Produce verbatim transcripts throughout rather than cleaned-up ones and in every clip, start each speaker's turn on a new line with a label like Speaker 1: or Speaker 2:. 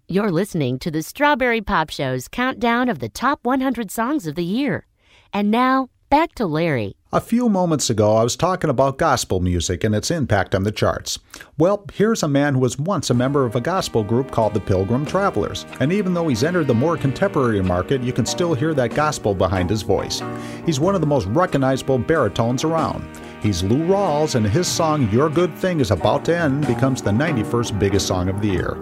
Speaker 1: You're listening to the Strawberry Pop Show's countdown of the top one hundred songs of the year. And now, back to Larry.
Speaker 2: A few moments ago, I was talking about gospel music and its impact on the charts. Well, here's a man who was once a member of a gospel group called the Pilgrim Travelers. And even though he's entered the more contemporary market, you can still hear that gospel behind his voice. He's one of the most recognizable baritones around. He's Lou Rawls, and his song, Your Good Thing Is About to End, becomes the ninety-first biggest song of the year.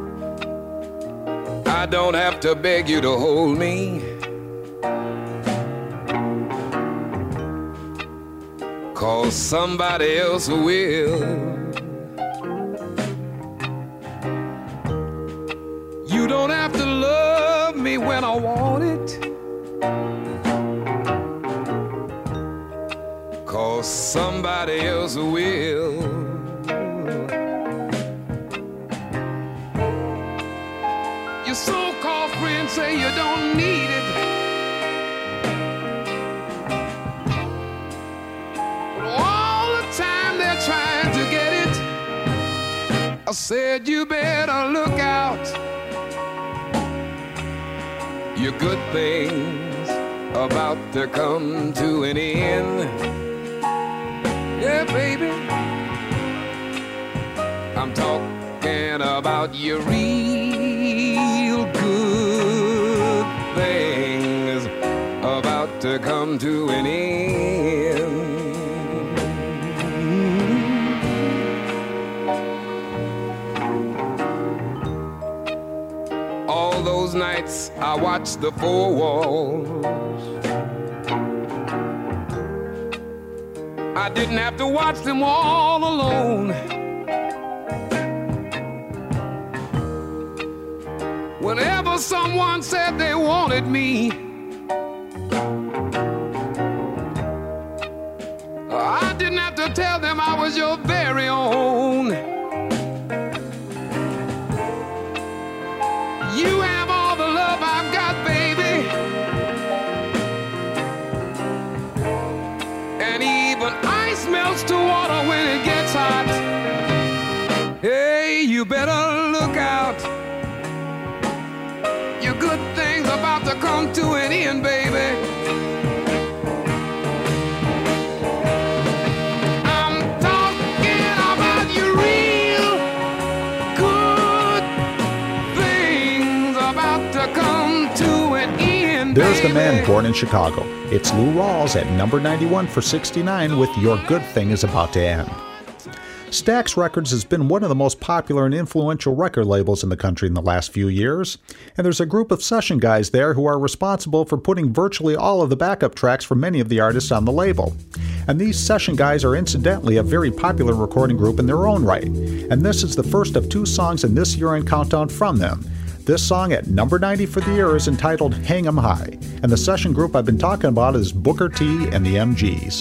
Speaker 3: I don't have to beg you to hold me, 'cause somebody else will. You don't have to love me when I want it, 'cause somebody else will. Your so-called friends say you don't need it, but all the time they're trying to get it. I said you better look out. Your good things about to come to an end. Yeah, baby, I'm talking about your real good things about to come to an end. All those nights I watched the four walls, I didn't have to watch them all alone. Whenever someone said they wanted me, I didn't have to tell them I was your very own. You have all the love I've got, baby, and even ice melts to water when it gets hot. Hey, you better look out. Your good things about to come to an end, baby. I'm talking about your real good things about to come to an end,
Speaker 2: There's
Speaker 3: baby.
Speaker 2: the man born in Chicago. It's Lou Rawls at number ninety-one for sixty-nine with Your Good Thing Is About to End. Stax Records has been one of the most popular and influential record labels in the country in the last few years, and there's a group of session guys there who are responsible for putting virtually all of the backup tracks for many of the artists on the label. And these session guys are incidentally a very popular recording group in their own right, and this is the first of two songs in this year-end countdown from them. This song at number ninety for the year is entitled Hang 'Em High, and the session group I've been talking about is Booker T and the M Gs.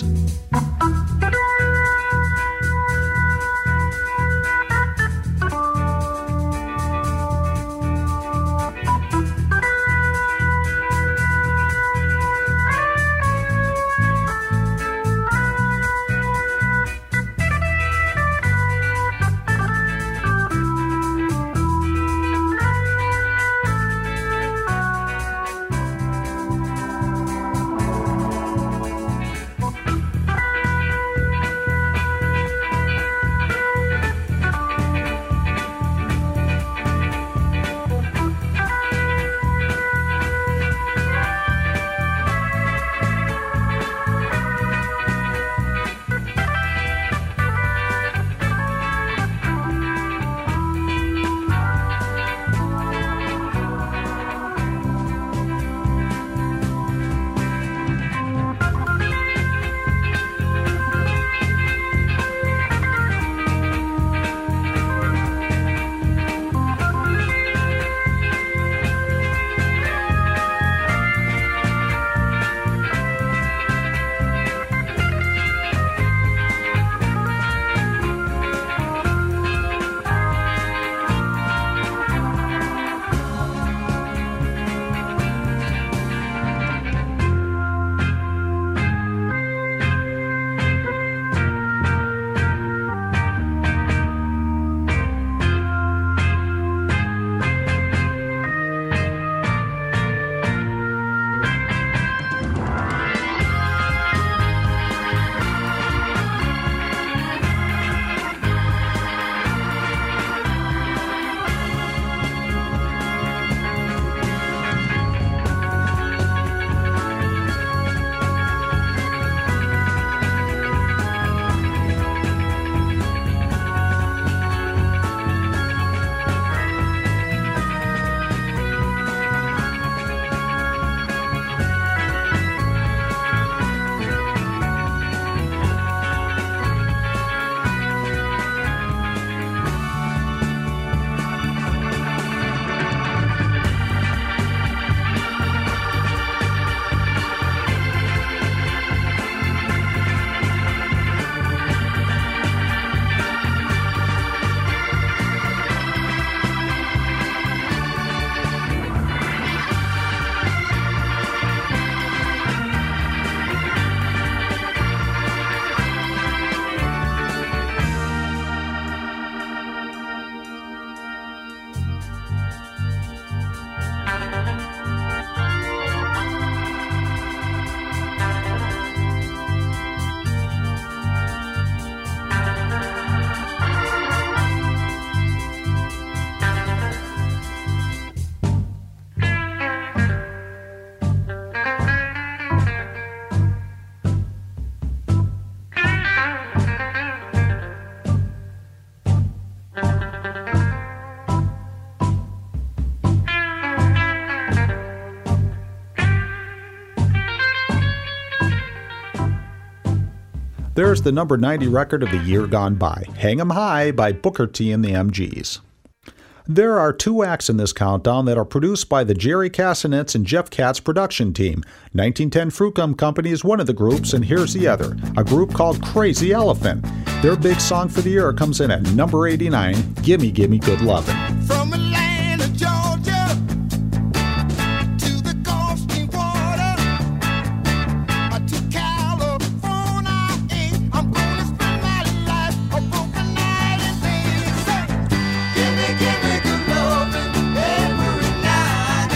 Speaker 2: There's the number ninety record of the year gone by, Hang 'em High by Booker T and the M Gs. There are two acts in this countdown that are produced by the Jerry Cassinets and Jeff Katz production team. nineteen ten Fruit Gum Company is one of the groups, and here's the other, a group called Crazy Elephant. Their big song for the year comes in at number eighty-nine, Gimme Gimme Good Lovin'.
Speaker 3: From Atlanta, Georgia, to the Gulf Stream water, to California, I'm gonna spend my life a broken night and day. Gimme, gimme good lovin' every night.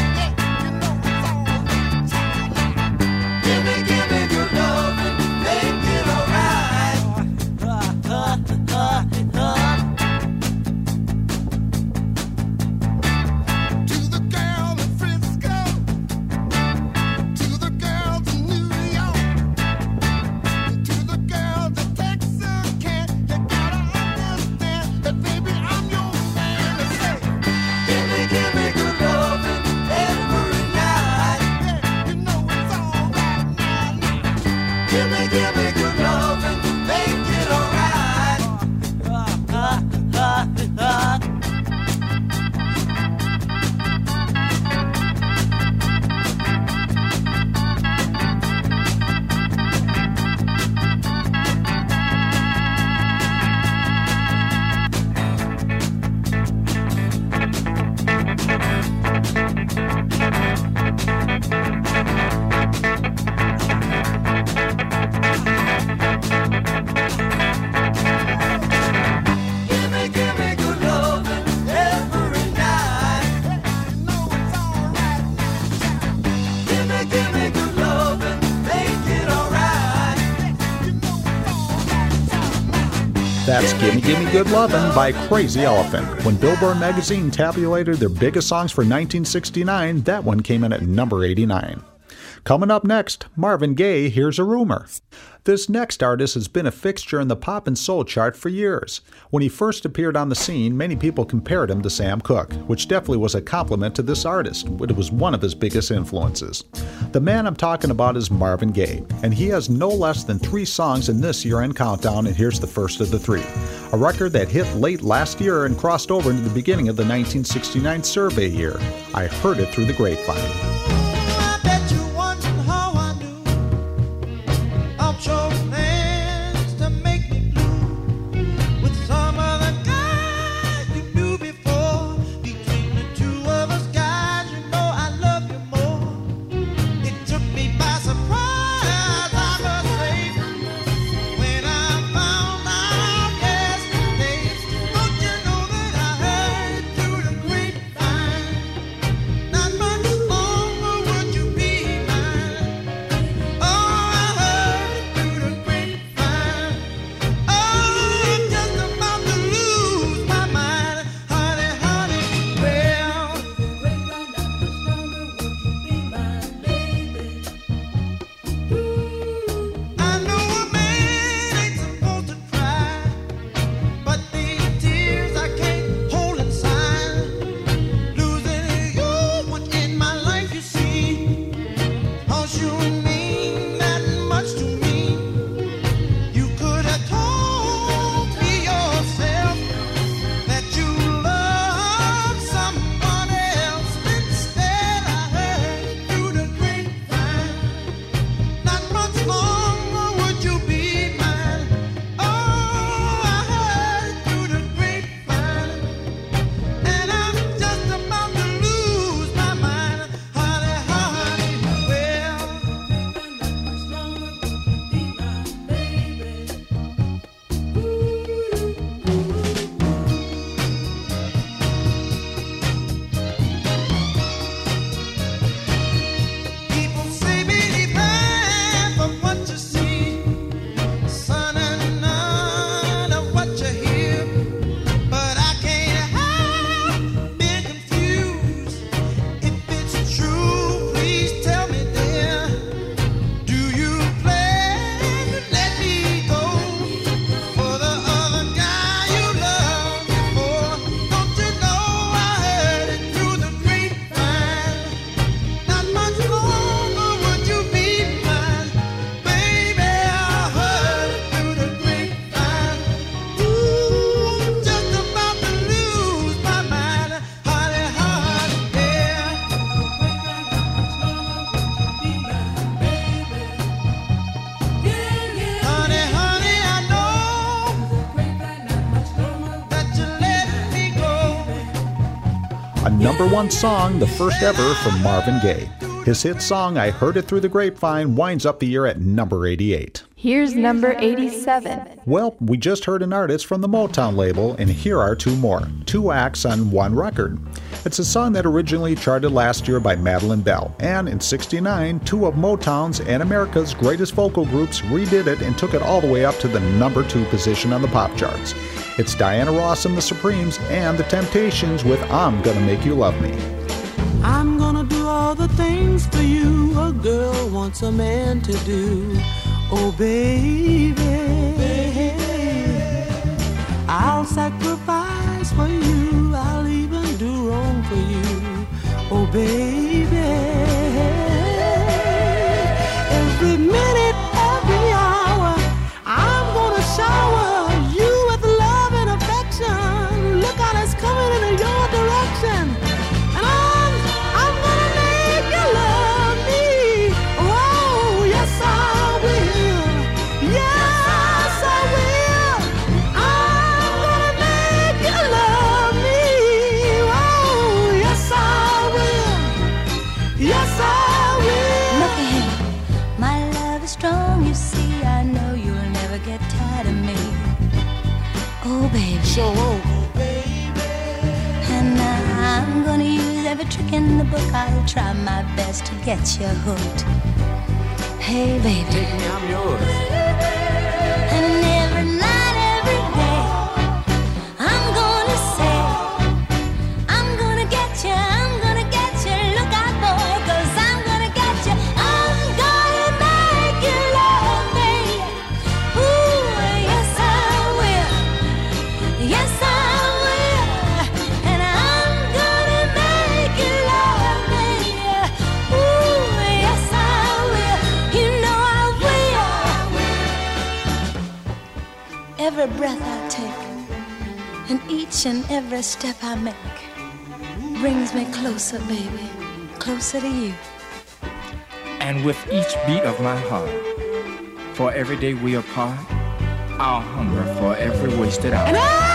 Speaker 3: Gimme, gimme good lovin', make it alright. To the girl in Frisco, to the girls in New York, to the girls in Texas, can you gotta understand that baby I'm your man. Gimme, gimme good lovin' every night. You know it's alright now, now. Gimme, gimme good lovin', make it alright. Gimme, gimme good lovin' every night. You know it's alright now. Gimme, gimme good lovin', make it alright. You know it's alright now.
Speaker 2: That's Gimme Gimme Good Lovin' by Crazy Elephant. When Billboard magazine tabulated their biggest songs for nineteen sixty-nine, that one came in at number eighty-nine. Coming up next, Marvin Gaye, Here's a Rumor. This next artist has been a fixture in the pop and soul chart for years. When he first appeared on the scene, many people compared him to Sam Cooke, which definitely was a compliment to this artist, but it was one of his biggest influences. The man I'm talking about is Marvin Gaye, and he has no less than three songs in this year-end countdown, and here's the first of the three. A record that hit late last year and crossed over into the beginning of the nineteen sixty-nine survey year. I Heard It Through the Grapevine.
Speaker 3: I bet you wondering how I knew of your plans to make me blue with some other guy you knew before. Between the two of us guys, you know I love you more. It took me by surprise, I must say, when I found out yesterday. Don't you know that I heard it through the grapevine? Not much longer
Speaker 2: A number one song, the first ever from Marvin Gaye. His hit song, I Heard It Through the Grapevine, winds up the year at number eighty-eight.
Speaker 4: Here's number eighty-seven.
Speaker 2: Well, we just heard an artist from the Motown label, and here are two more. Two acts on one record. It's a song that originally charted last year by Madeline Bell, and in sixty-nine, two of Motown's and America's greatest vocal groups redid it and took it all the way up to the number two position on the pop charts. It's Diana Ross and the Supremes and the Temptations with I'm Gonna Make You Love Me.
Speaker 5: I'm gonna do all the things for you a girl wants a man to do. Oh baby, I'll sacrifice for you, I'll even do wrong for you. Oh baby, every minute, every hour, I'm gonna shower you with love and affection. Look out, it's coming in your direction. And I'm, I'm gonna make you love me. Oh, yes I will. Yes I will. I'm gonna make you love me. Oh, yes I will. Yes I will.
Speaker 6: Look ahead, my love is strong, you see. I know you'll never get tired of me. Oh, baby.
Speaker 5: So, oh,
Speaker 6: And I'm gonna use every trick in the book. I'll try my best to get you hooked. Hey, baby.
Speaker 5: take me, I'm yours.
Speaker 6: And every night, every day, I'm gonna say, I'm gonna get you, I'm gonna get you. Look out, boy, 'cause I'm gonna get you. I'm gonna make you love me. Ooh, yes I will. Yes I will. And I'm gonna make you love me. Ooh, yes I will. You know I will. Every breath I take and each and every step I make brings me closer, baby, closer to you.
Speaker 7: And with each beat of my heart, for every day we apart, I'll hunger for every wasted hour.
Speaker 5: And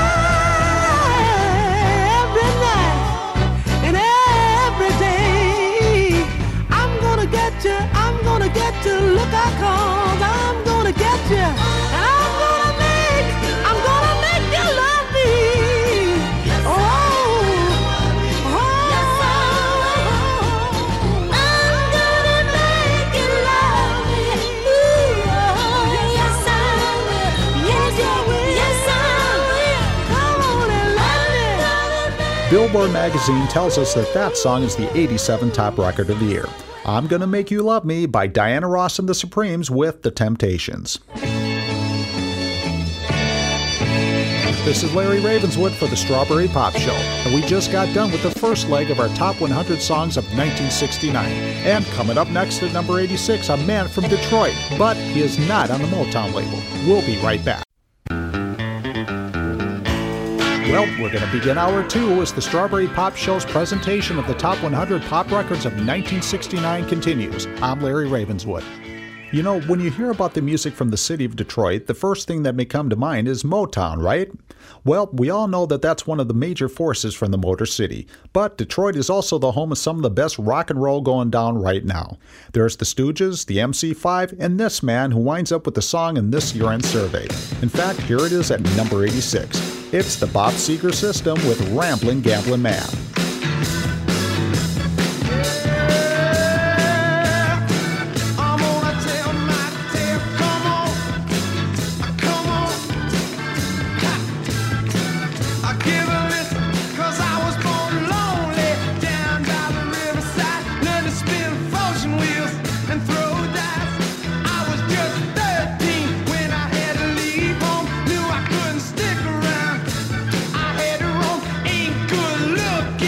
Speaker 5: every night and every day, I'm gonna get you, I'm gonna get you. Look out, 'cause I'm gonna get you. And I'm gonna make, I'm gonna make you love me. Oh, oh,
Speaker 6: I'm gonna make you love me. Ooh, oh, yes I will. Yes I will. Yes I will.
Speaker 5: come on and love me.
Speaker 2: Billboard magazine tells us that that song is the eighty-seventh top record of the year. I'm Gonna Make You Love Me by Diana Ross and the Supremes with the Temptations. This is Larry Ravenswood for the Strawberry Pop Show, and we just got done with the first leg of our top one hundred songs of nineteen sixty-nine. And coming up next at number eighty-six, a man from Detroit, but he is not on the Motown label. We'll be right back. Well, we're going to begin hour two as the Strawberry Pop Show's presentation of the top one hundred pop records of nineteen sixty-nine continues. I'm Larry Ravenswood. You know, when you hear about the music from the city of Detroit, the first thing that may come to mind is Motown, right? Well, we all know that that's one of the major forces from the Motor City. But Detroit is also the home of some of the best rock and roll going down right now. There's the Stooges, the M C five, and this man who winds up with the song in this year-end survey. In fact, here it is at number eighty-six. It's the Bob Seger System with Ramblin' Gamblin' Man.
Speaker 3: I'm gonna tell my tale. Come on, come on. Ha. I give a listen, 'cause I was born lonely down by the riverside. Learned to spin fortune wheels and throw dice. I was just thirteen when I had to leave home. Knew I couldn't stick around. I had to roam, ain't good looking.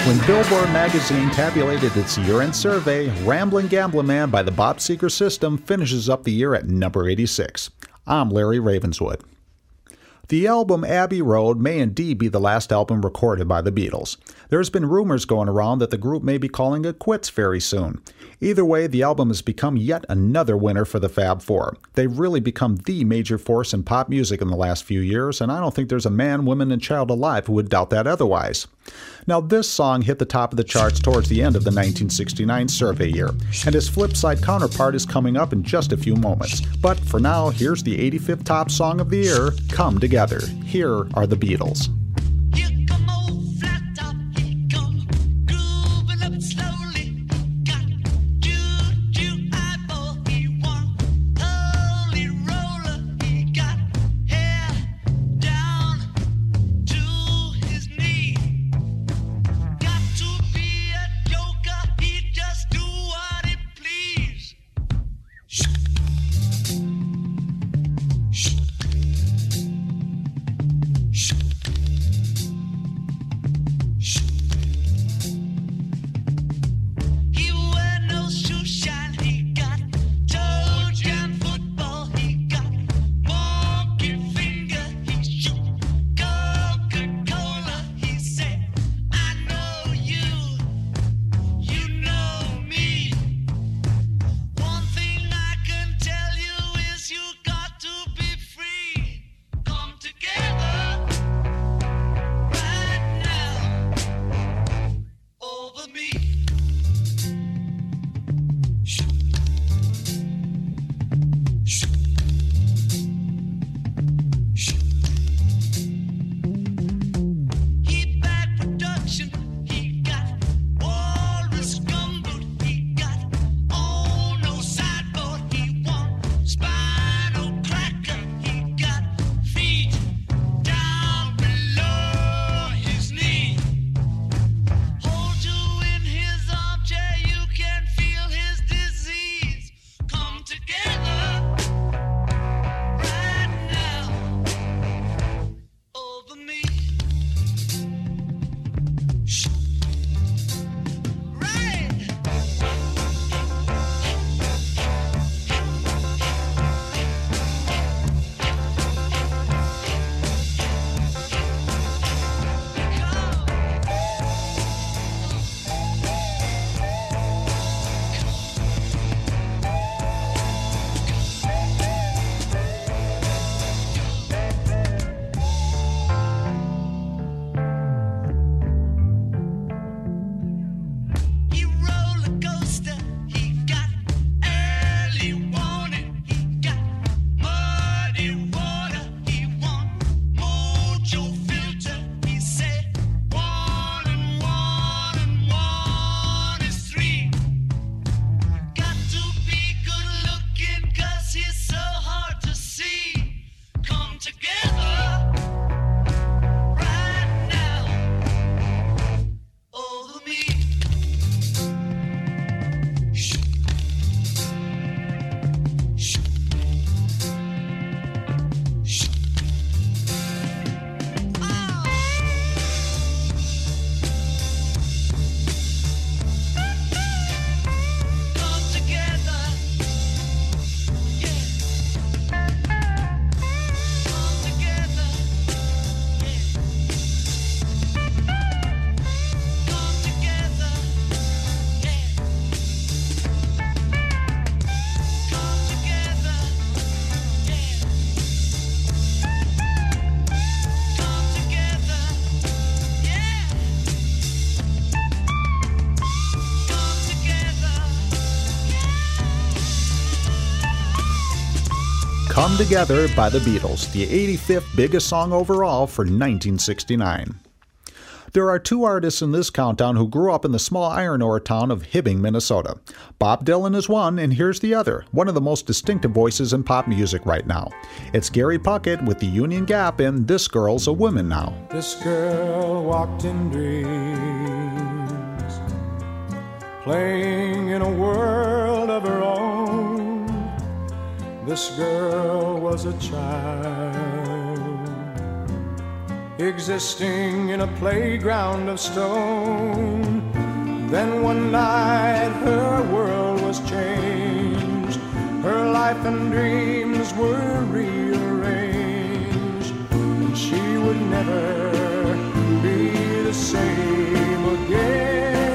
Speaker 2: When Billboard magazine tabulated its year-end survey, Ramblin' Gamblin' Man by the Bob Seger System finishes up the year at number eighty-six. I'm Larry Ravenswood. The album Abbey Road may indeed be the last album recorded by the Beatles. There's been rumors going around that the group may be calling it quits very soon. Either way, the album has become yet another winner for the Fab Four. They've really become the major force in pop music in the last few years, and I don't think there's a man, woman, and child alive who would doubt that otherwise. Now, this song hit the top of the charts towards the end of the nineteen sixty-nine survey year, and his flip-side counterpart is coming up in just a few moments. But for now, here's the eighty-fifth top song of the year, Come Together. Here are the Beatles.
Speaker 3: Here come old flat top, he come grooving up slowly. Got juju eyeball, he want holy roller. He got hair down to his knee. Got to be a joker, he just do what he please. Shh. Shh. He wear no shoe shine, he got toe jam football, he got monkey finger, he shoot Coca-Cola, he said, I know you, you know me. One thing I can tell you is you got to be free. Come together right now over me. Shh. Shh. Shh. He bad production, he got walrus gumboot, he got on no sideboard, he want spinal cracker, he got feet down below his knee. Hold you in his armchair, you can feel his disease. Come together right now over me. Shh. Right. He roller coaster, he got early warning, he got muddy water, he want mojo filter, he said one and one and one is three. Got to be good looking cause he's so hard to see. Come together right now over me. Shh. Shh. Shh. Oh. Come together. Yeah. Come together. Yeah. Come together. Yeah. Come together. Yeah. Come together. Yeah. Come together.
Speaker 2: Come Together by the Beatles, the eighty-fifth biggest song overall for nineteen sixty-nine. There are two artists in this countdown who grew up in the small iron ore town of Hibbing, Minnesota. Bob Dylan is one, and here's the other, one of the most distinctive voices in pop music right now. It's Gary Puckett with the Union Gap in This Girl's a Woman Now.
Speaker 8: This girl walked in dreams, playing in a world of her own. This girl was a child existing in a playground of stone. Then one night her world was changed, her life and dreams were rearranged, and she would never be the same again.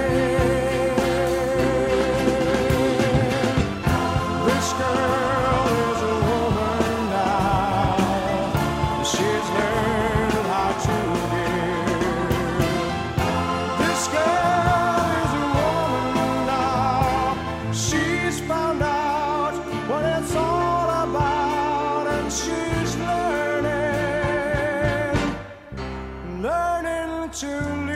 Speaker 8: This girl is a woman now, she's learned how to give. This girl is a woman now, she's found out what it's all about, and she's learning, learning to live.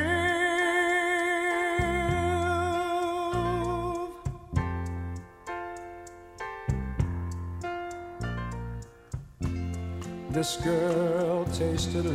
Speaker 8: This girl tasted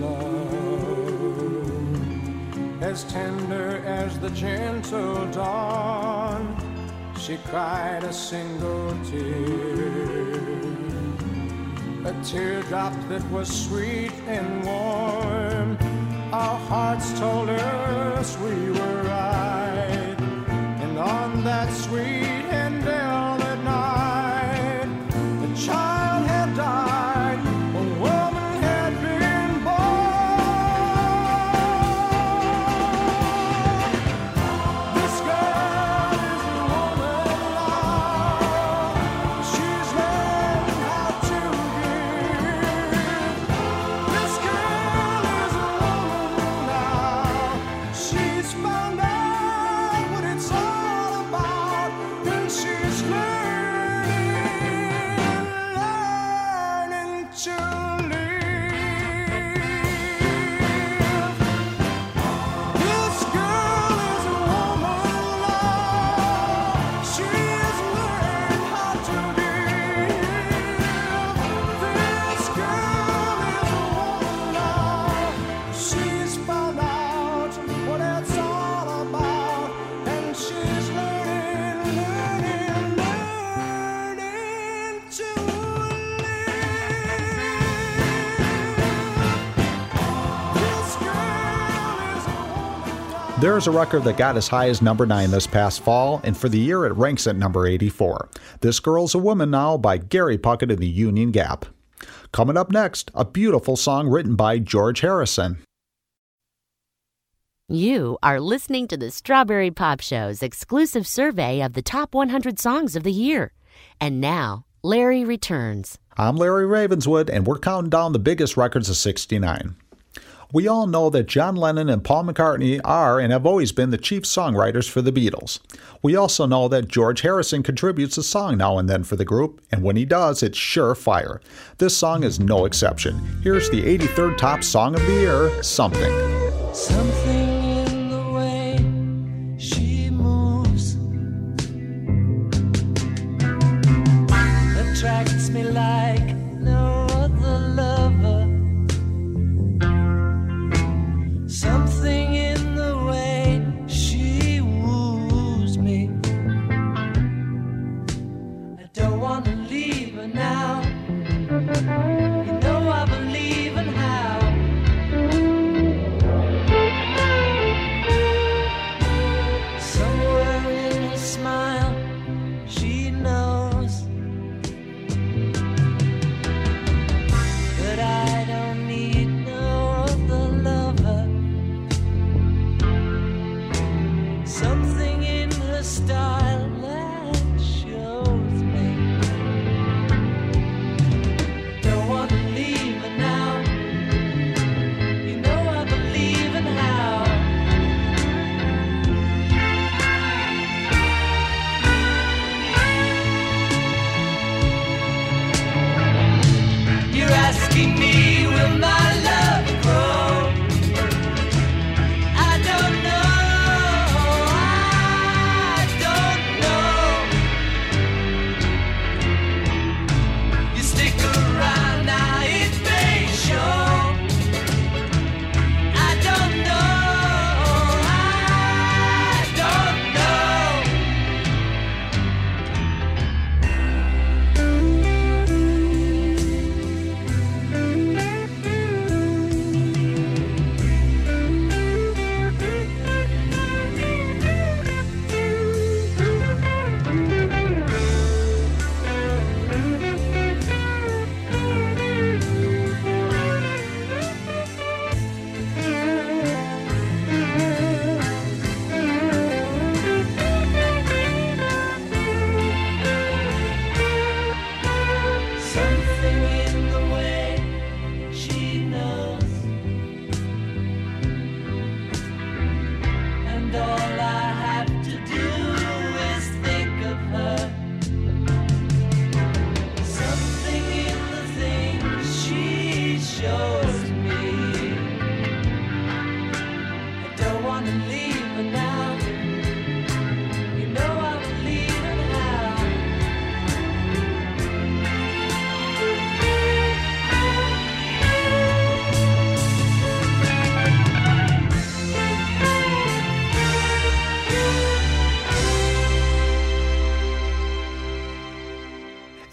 Speaker 8: love, as tender as the gentle dawn. She cried a single tear, a teardrop that was sweet and warm. Our hearts told us we were right, and on that sweet and velvet night, the child had died, a woman had been born. This girl is a woman now, she's learned how to give. This girl is a woman now, she's found out what it's all about, and she's learning, learning to live. This girl is a woman now, she's learned how to live. This girl is a woman now, she's found out what it's all about, and she's learning, learning, learning to live. This girl is a woman now.
Speaker 2: There's a record that got as high as number nine this past fall, and for the year it ranks at number eighty-four. This Girl's a Woman Now by Gary Puckett and the Union Gap. Coming up next, a beautiful song written by George Harrison.
Speaker 1: You are listening to the Strawberry Pop Show's exclusive survey of the top one hundred songs of the year. And now, Larry returns.
Speaker 2: I'm Larry Ravenswood, and we're counting down the biggest records of sixty-nine. We all know that John Lennon and Paul McCartney are and have always been the chief songwriters for the Beatles. We also know that George Harrison contributes a song now and then for the group, and when he does, it's sure fire. This song is no exception. Here's the eighty-third top song of the year, Something.
Speaker 5: Something in the way she moves attracts me like no other lover. Something in the way she woos me. I don't want to leave her now. You know I believe in how.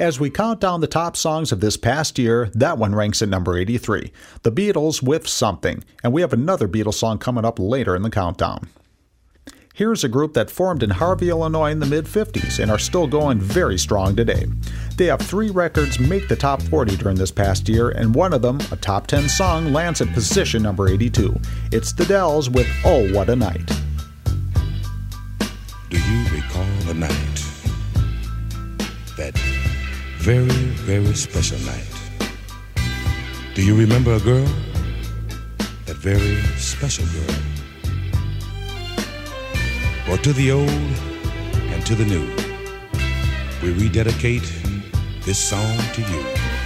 Speaker 2: As we count down the top songs of this past year, that one ranks at number eighty-three. The Beatles with Something, and we have another Beatles song coming up later in the countdown. Here's a group that formed in Harvey, Illinois in the mid fifties and are still going very strong today. They have three records make the top forty during this past year, and one of them, a top ten song, lands at position number eighty-two. It's the Dells with Oh What a Night.
Speaker 9: Do you recall the night? That very, very special night. Do you remember a girl? That very special girl. Or to the old and to the new, we rededicate this song to you.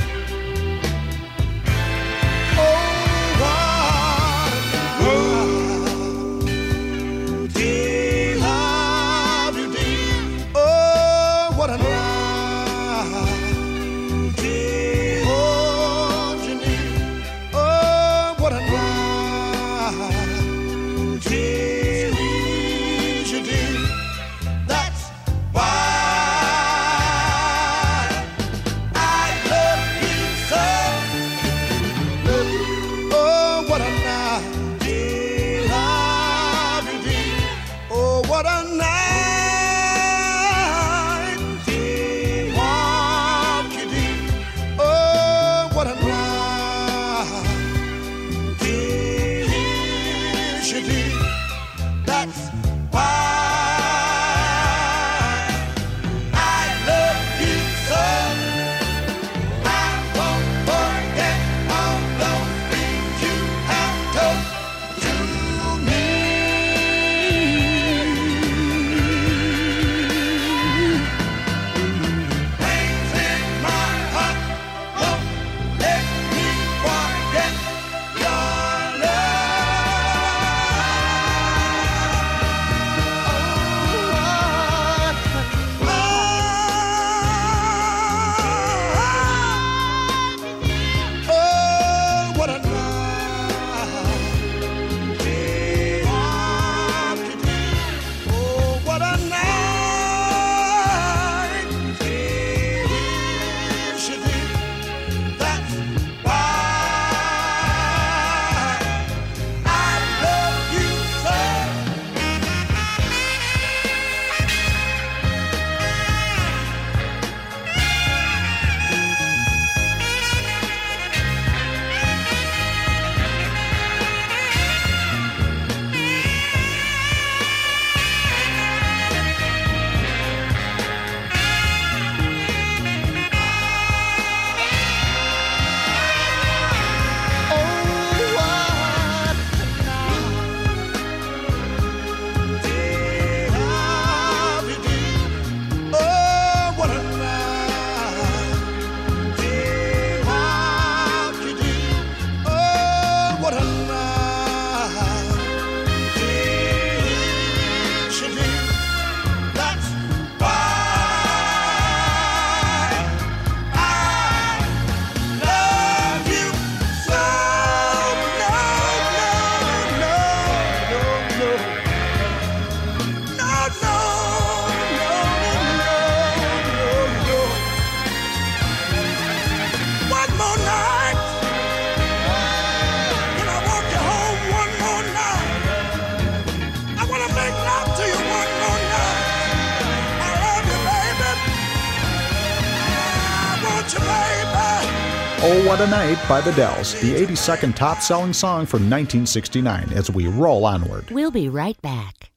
Speaker 2: Oh What a Night by the Dells, the eighty-second top-selling song from nineteen sixty-nine, as we roll onward.
Speaker 1: We'll be right back.